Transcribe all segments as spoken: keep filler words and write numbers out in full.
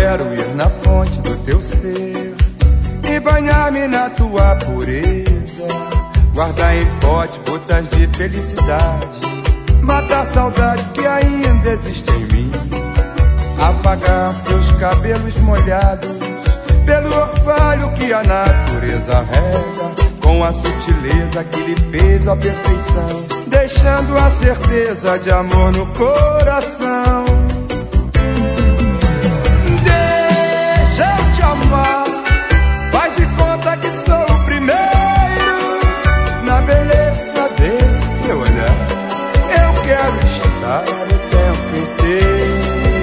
quero ir na fonte do teu ser e banhar-me na tua pureza, guardar em pote gotas de felicidade, matar a saudade que ainda existe em mim, apagar teus cabelos molhados pelo orvalho que a natureza rega, com a sutileza que lhe fez a perfeição, deixando a certeza de amor no coração. Deixa eu te amar, faz de conta que sou o primeiro na beleza desse teu olhar. Eu quero estar o tempo inteiro.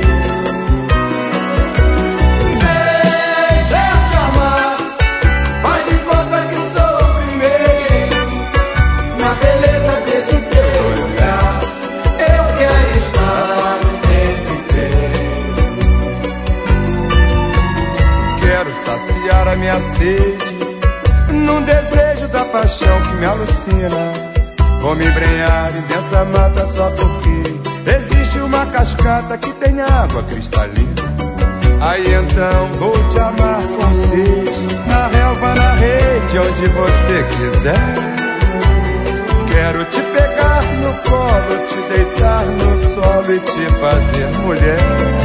A minha sede num desejo da paixão que me alucina. Vou me embrenhar em densa mata só porque existe uma cascata que tem água cristalina. Aí então vou te amar com sede, na relva, na rede, onde você quiser. Quero te pegar no colo, te deitar no solo e te fazer mulher.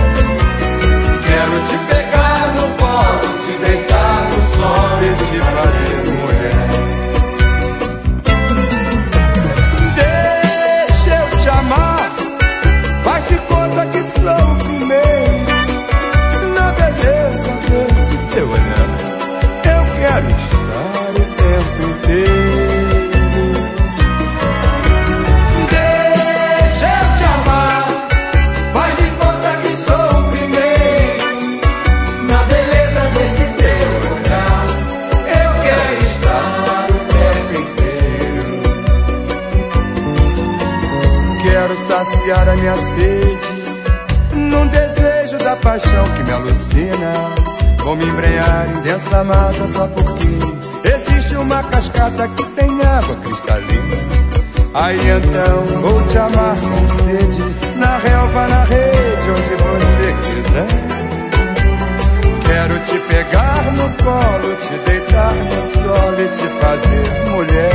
Quero te pegar no colo, te deitar no sol e te fazer mulher. Deixa eu te amar, faz de conta que sou o primeiro na beleza desse teu olhar. Eu quero estar o tempo inteiro. Deixa eu te amar, faz de conta que sou o primeiro na beleza desse teu olhar. Eu quero estar o tempo inteiro. Quero saciar a minha sede num desejo da paixão que me alucina. Vou me embrenhar em densa mata só porque existe uma cascata que tem água cristalina. Aí então vou te amar com sede, na relva, na rede, onde você quiser. Quero te pegar no colo, te deitar no sol e te fazer mulher.